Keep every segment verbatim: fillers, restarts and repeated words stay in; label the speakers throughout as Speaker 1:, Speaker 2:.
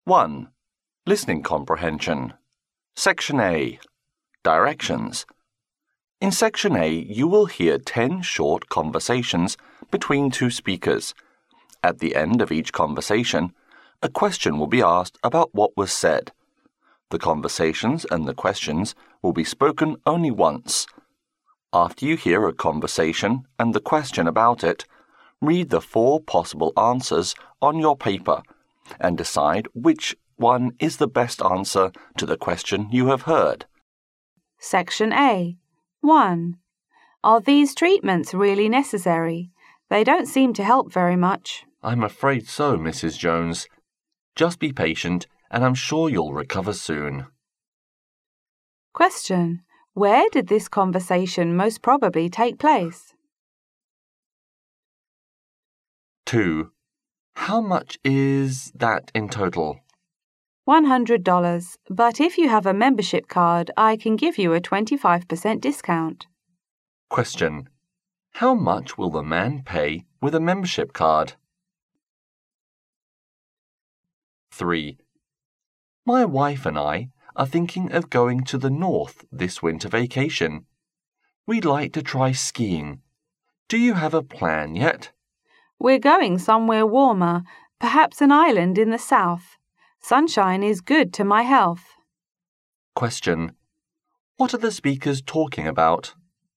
Speaker 1: one. Listening comprehension. Section A. Directions. In Section A, you will hear ten short conversations between two speakers. At the end of each conversation, a question will be asked about what was said. The conversations and the questions will be spoken only once. After you hear a conversation and the question about it, read the four possible answers on your paper and decide which one is the best answer to the question you have heard.
Speaker 2: Section A. one. Are these treatments really necessary? They don't seem to help very much.
Speaker 1: I'm afraid so, Missus Jones. Just be patient, and I'm sure you'll recover soon.
Speaker 2: Question. Where did this conversation most probably take place?
Speaker 1: two. How much is that in total?
Speaker 2: one hundred dollars, but if you have a membership card, I can give you a twenty-five percent discount.
Speaker 1: Question. How much will the man pay with a membership card? three. My wife and I are thinking of going to the north this winter vacation. We'd like to try skiing. Do you have a plan yet?
Speaker 2: We're going somewhere warmer, perhaps an island in the south. Sunshine is good to my health.
Speaker 1: Question. What are the speakers talking about?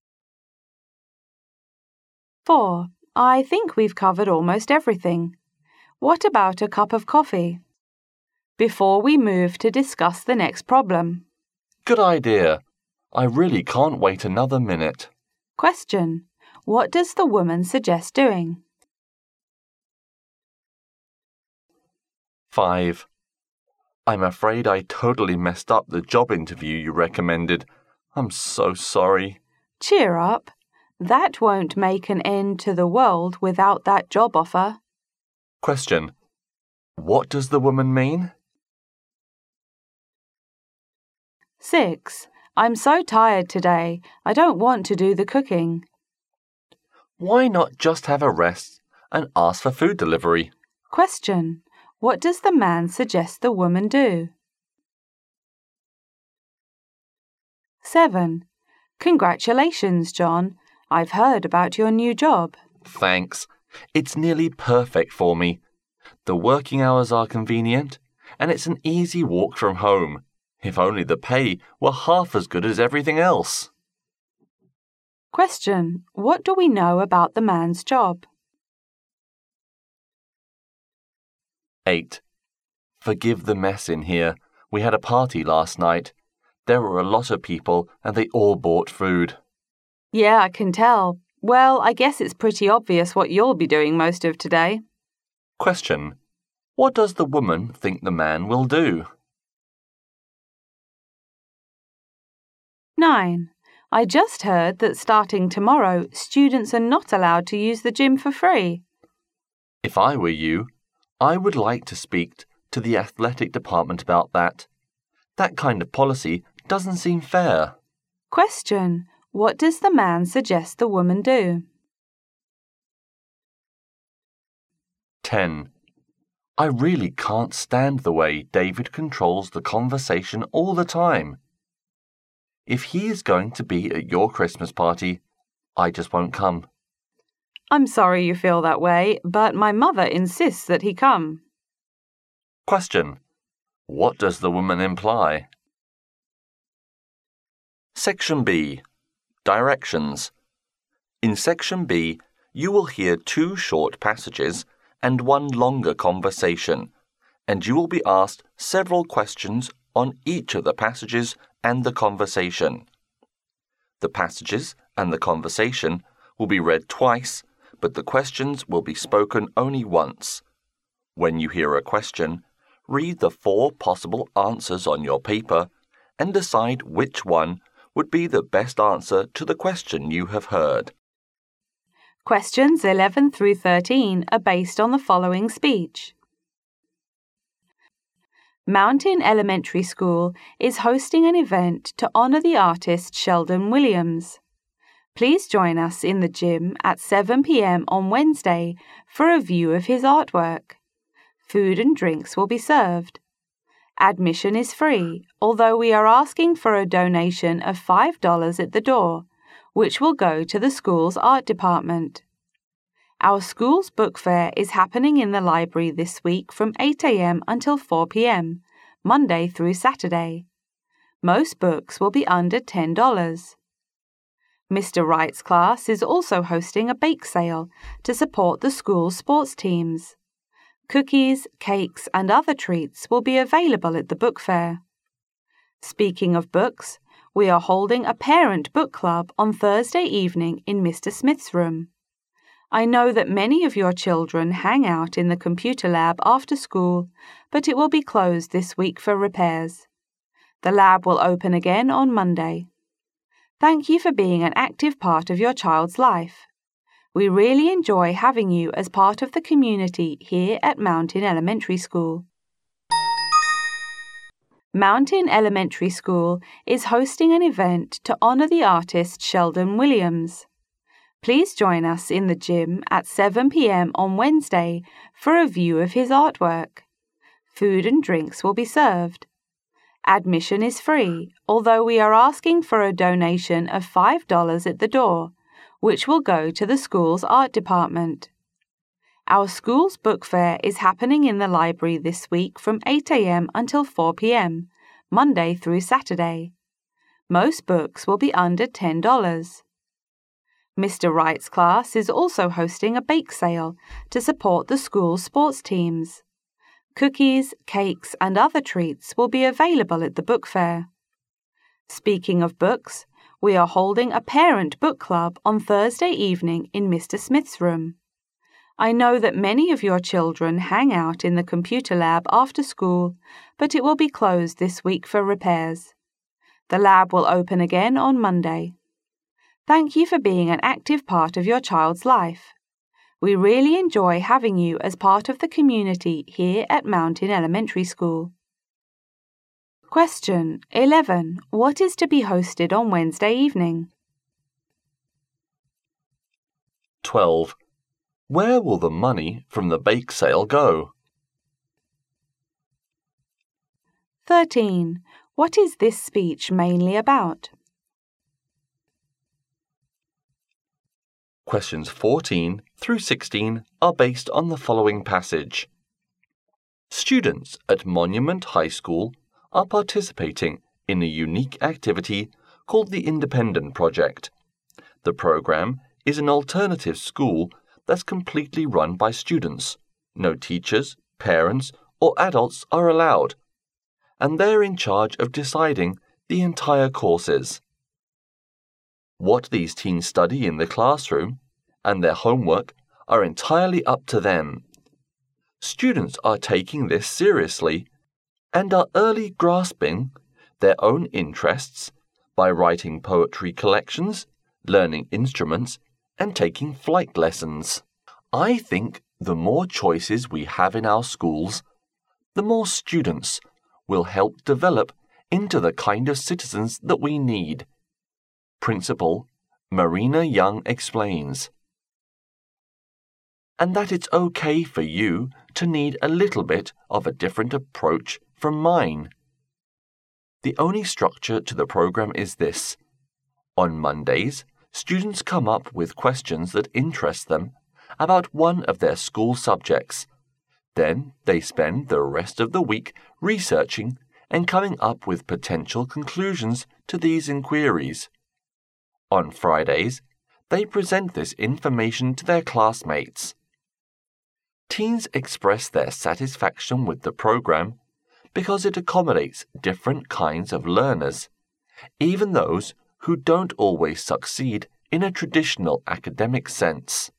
Speaker 2: four. I think we've covered almost everything. What about a cup of coffee? Before we move to discuss the next problem.
Speaker 1: Good idea. I really can't wait another minute.
Speaker 2: Question. What does the woman suggest doing?
Speaker 1: five. I'm afraid I totally messed up the job interview you recommended. I'm so sorry.
Speaker 2: Cheer up. That won't make an end to the world without that job offer.
Speaker 1: Question. What does the woman mean?
Speaker 2: six. I'm so tired today. I don't want to do the cooking.
Speaker 1: Why not just have a rest and ask for food delivery?
Speaker 2: Question. What does the man suggest the woman do? seven. Congratulations, John. I've heard about your new job.
Speaker 1: Thanks. It's nearly perfect for me. The working hours are convenient, and it's an easy walk from home. If only the pay were half as good as everything else.
Speaker 2: Question. What do we know about the man's job?
Speaker 1: eight. Forgive the mess in here. We had a party last night. There were a lot of people, and they all bought food.
Speaker 2: Yeah, I can tell. Well, I guess it's pretty obvious what you'll be doing most of today.
Speaker 1: Question. What does the woman think the man will do?
Speaker 2: nine. I just heard that starting tomorrow, students are not allowed to use the gym for free.
Speaker 1: If I were you, I would like to speak to the athletic department about that. That kind of policy doesn't seem fair.
Speaker 2: Question. What does the man suggest the woman do?
Speaker 1: ten. I really can't stand the way David controls the conversation all the time. If he is going to be at your Christmas party, I just won't come.
Speaker 2: I'm sorry you feel that way, but my mother insists that he come.
Speaker 1: Question. What does the woman imply? Section B. Directions. In Section B, you will hear two short passages and one longer conversation, and you will be asked several questions on each of the passages and the conversation. The passages and the conversation will be read twice, but the questions will be spoken only once. When you hear a question, read the four possible answers on your paper and decide which one would be the best answer to the question you have heard.
Speaker 2: Questions eleven through thirteen are based on the following speech. Mountain Elementary School is hosting an event to honor the artist Sheldon Williams. Please join us in the gym at seven p.m. on Wednesday for a view of his artwork. Food and drinks will be served. Admission is free, although we are asking for a donation of five dollars at the door, which will go to the school's art department. Our school's book fair is happening in the library this week from eight a m until four p m, Monday through Saturday. Most books will be under ten dollars. Mister Wright's class is also hosting a bake sale to support the school's sports teams. Cookies, cakes, and other treats will be available at the book fair. Speaking of books, we are holding a parent book club on Thursday evening in Mister Smith's room. I know that many of your children hang out in the computer lab after school, but it will be closed this week for repairs. The lab will open again on Monday. Thank you for being an active part of your child's life. We really enjoy having you as part of the community here at Mountain Elementary School. Mountain Elementary School is hosting an event to honor the artist Sheldon Williams. Please join us in the gym at seven p m on Wednesday for a view of his artwork. Food and drinks will be served. Admission is free, although we are asking for a donation of five dollars at the door, which will go to the school's art department. Our school's book fair is happening in the library this week from eight a m until four p m, Monday through Saturday. Most books will be under ten dollars. Mister Wright's class is also hosting a bake sale to support the school's sports teams. Cookies, cakes, and other treats will be available at the book fair. Speaking of books, we are holding a parent book club on Thursday evening in Mister Smith's room. I know that many of your children hang out in the computer lab after school, but it will be closed this week for repairs. The lab will open again on Monday. Thank you for being an active part of your child's life. We really enjoy having you as part of the community here at Mountain Elementary School. Question eleven. What is to be hosted on Wednesday evening?
Speaker 1: twelve. Where will the money from the bake sale go?
Speaker 2: thirteen. What is this speech mainly about?
Speaker 1: Questions fourteen through sixteen are based on the following passage. Students at Monument High School are participating in a unique activity called the Independent Project. The program is an alternative school that's completely run by students. No teachers, parents, or adults are allowed, and they're in charge of deciding the entire courses. What these teens study in the classroom and their homework are entirely up to them. Students are taking this seriously and are early grasping their own interests by writing poetry collections, learning instruments, and taking flight lessons. I think the more choices we have in our schools, the more students will help develop into the kind of citizens that we need. Principal Marina Young explains. And that it's okay for you to need a little bit of a different approach from mine. The only structure to the program is this. On Mondays, students come up with questions that interest them about one of their school subjects. Then they spend the rest of the week researching and coming up with potential conclusions to these inquiries. On Fridays, they present this information to their classmates. Teens express their satisfaction with the program because it accommodates different kinds of learners, even those who don't always succeed in a traditional academic sense.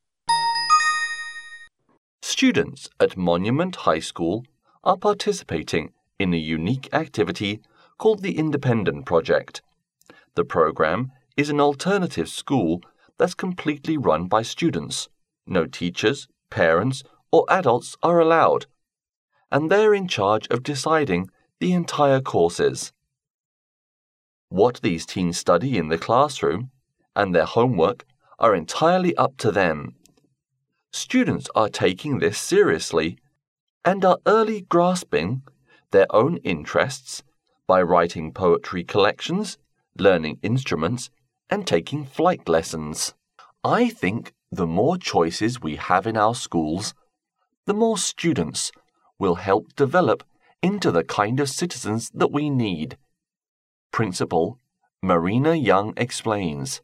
Speaker 1: Students at Monument High School are participating in a unique activity called the Independent Project. The program is an alternative school that's completely run by students. No teachers, parents, or adults are allowed, and they're in charge of deciding the entire courses. What these teens study in the classroom and their homework are entirely up to them. Students are taking this seriously and are early grasping their own interests by writing poetry collections, learning instruments, and taking flight lessons. I think the more choices we have in our schools, the more students will help develop into the kind of citizens that we need. Principal Marina Young explains.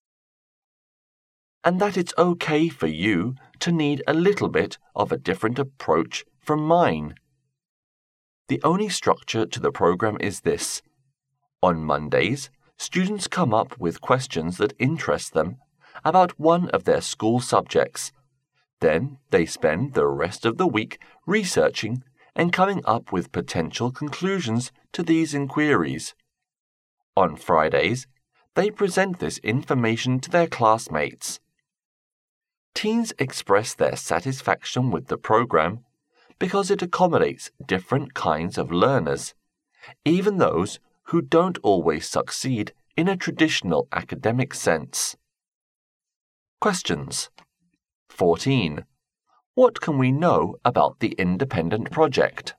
Speaker 1: And that it's okay for you to need a little bit of a different approach from mine. The only structure to the program is this. On Mondays, students come up with questions that interest them about one of their school subjects. Then they spend the rest of the week researching and coming up with potential conclusions to these inquiries. On Fridays, they present this information to their classmates. Teens express their satisfaction with the program because it accommodates different kinds of learners, even those who don't always succeed in a traditional academic sense. Questions. fourteen. What can we know about the Independent Project?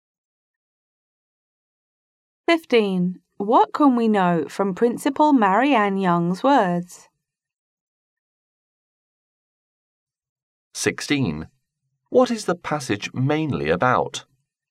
Speaker 2: fifteen. What can we know from Principal Marianne Young's words?
Speaker 1: sixteen. What is the passage mainly about?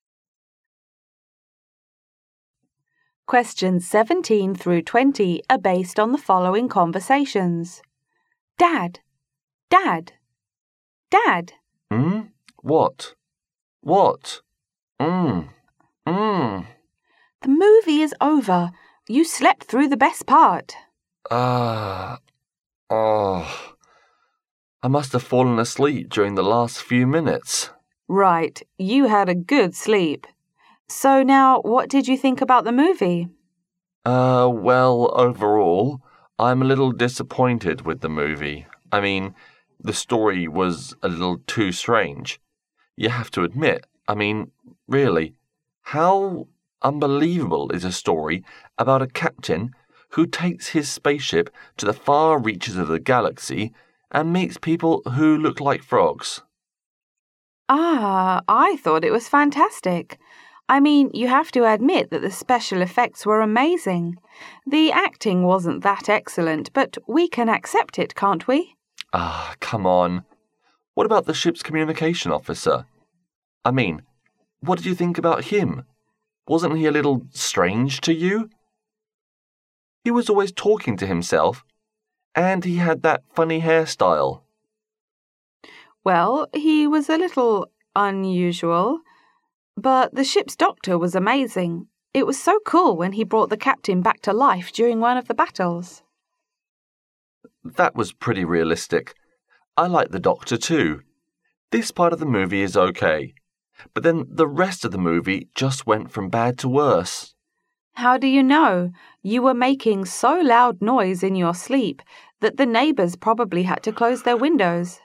Speaker 2: Questions seventeen through twenty are based on the following conversations. Dad, Dad, Dad.
Speaker 1: Hmm? What? What? Mm. Mm.
Speaker 2: The movie is over. You slept through the best part.
Speaker 1: Ah. Uh, oh. I must have fallen asleep during the last few minutes.
Speaker 2: Right, you had a good sleep. So now, what did you think about the movie?
Speaker 1: Uh, well, overall, I'm a little disappointed with the movie. I mean, the story was a little too strange. You have to admit, I mean, really, how unbelievable is a story about a captain who takes his spaceship to the far reaches of the galaxy and meets people who look like frogs?
Speaker 2: Ah, I thought it was fantastic. I mean, you have to admit that the special effects were amazing. The acting wasn't that excellent, but we can accept it, can't we?
Speaker 1: Ah, come on. What about the ship's communication officer? I mean, what did you think about him? Wasn't he a little strange to you? He was always talking to himself, and he had that funny hairstyle.
Speaker 2: Well, he was a little unusual, but the ship's doctor was amazing. It was so cool when he brought the captain back to life during one of the battles.
Speaker 1: That was pretty realistic. I like the doctor too. This part of the movie is okay, but then the rest of the movie just went from bad to worse.
Speaker 2: How do you know? You were making so loud noise in your sleep that the neighbours probably had to close their windows.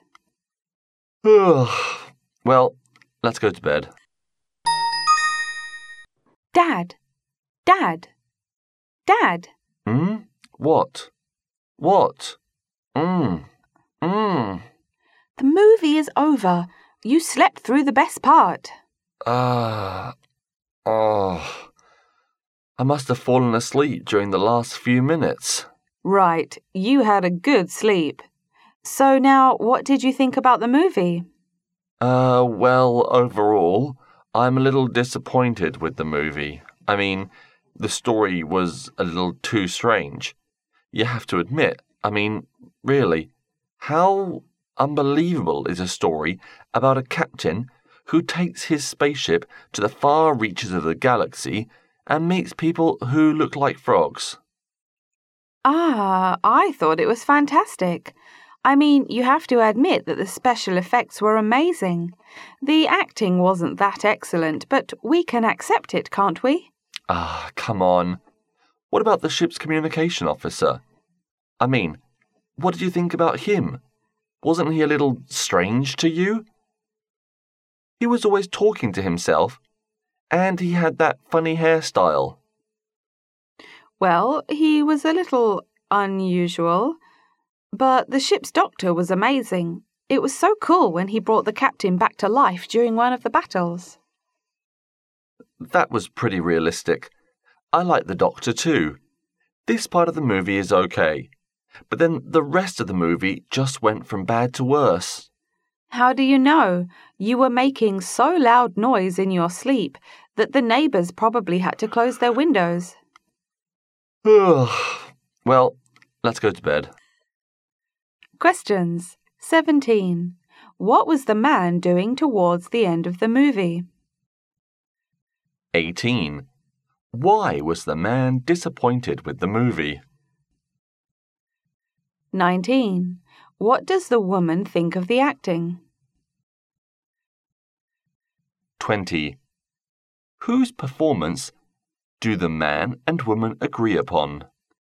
Speaker 1: Well, let's go to bed.
Speaker 2: Dad, Dad, Dad.
Speaker 1: Hmm? What? What? Mm. Mm.
Speaker 2: The movie is over. You slept through the best part.
Speaker 1: Ah. Uh, oh. I must have fallen asleep during the last few minutes.
Speaker 2: Right, you had a good sleep. So now, what did you think about the movie?
Speaker 1: Uh, well, overall, I'm a little disappointed with the movie. I mean, the story was a little too strange. You have to admit, I mean, really, how unbelievable is a story about a captain who takes his spaceship to the far reaches of the galaxy and meets people who look like frogs?
Speaker 2: Ah, I thought it was fantastic. I mean, you have to admit that the special effects were amazing. The acting wasn't that excellent, but we can accept it, can't we?
Speaker 1: Ah, come on. What about the ship's communication officer? I mean, what did you think about him? Wasn't he a little strange to you? He was always talking to himself, and he had that funny hairstyle.
Speaker 2: Well, he was a little unusual, but the ship's doctor was amazing. It was so cool when he brought the captain back to life during one of the battles.
Speaker 1: that was pretty realistic. I like the doctor too. This part of the movie is okay, but then the rest of the movie just went from bad to worse.
Speaker 2: How do you know? You were making so loud noise in your sleep that the neighbours probably had to close their windows.
Speaker 1: Well, let's go to bed.
Speaker 2: Questions. seventeen. What was the man doing towards the end of the movie?
Speaker 1: eighteen. Why was the man disappointed with the movie?
Speaker 2: nineteen. What does the woman think of the acting?
Speaker 1: twenty. Whose performance do the man and woman agree upon?